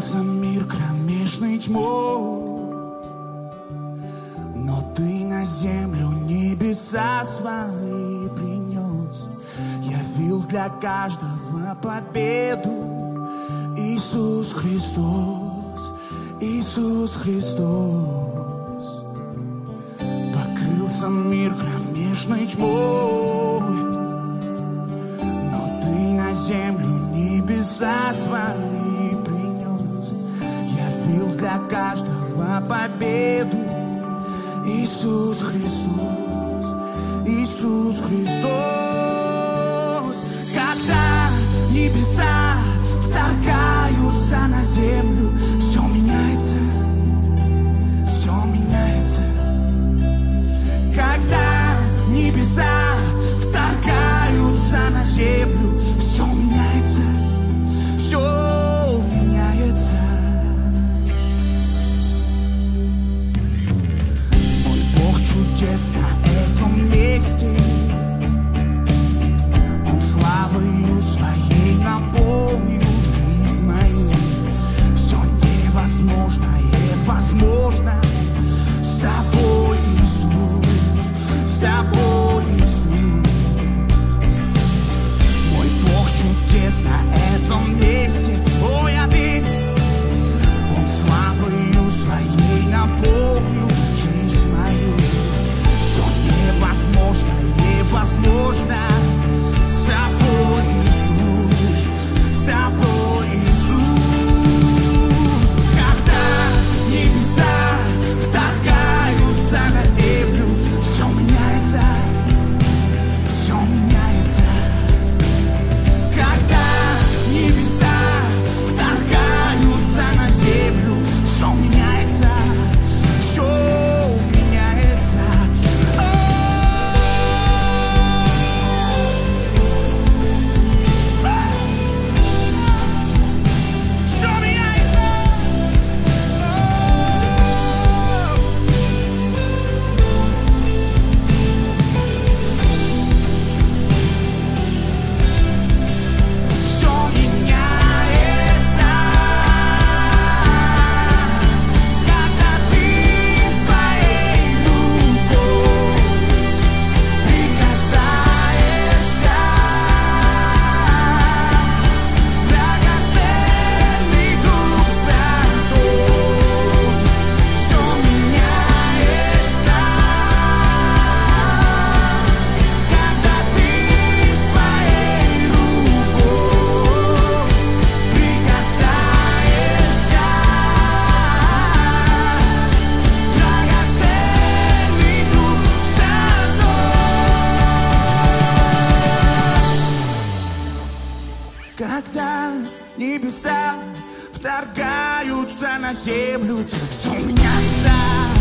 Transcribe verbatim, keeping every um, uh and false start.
покрылся мир кромешной тьмой, но ты на землю небеса свои принес, явил для каждого победу. Иисус Христос, Иисус Христос. Покрылся мир кромешной тьмой, но ты на землю небеса свои принес, явил для каждого победу. Иисус Христос, Иисус Христос. Когда небеса вторгаются на землю, все меняется, все меняется. Когда небеса вторгаются на землю, все меняется, все меняется. Мой Бог чудес на этом месте, Он славою своей наполнил жизнь мою. Все невозможное возможно с тобой, Иисус, с тобой, Иисус. Мой Бог чудес на этом месте, о, я верю, Он славою своей наполнил жизнь мою. Все невозможное возможно с тобой, Иисус, с тобой, Иисус. Когда небеса вторгаются на землю, все меняется, все меняется. Когда небеса вторгаются на землю, все меняется, все меняется. Все меняется. Все меняется, когда ты своей рукой прикасаешься, драгоценный Дух Святой. Все меняется, когда ты своей рукой прикасаешься, драгоценный Дух Святой. Когда небеса вторгаются на землю, все меняется.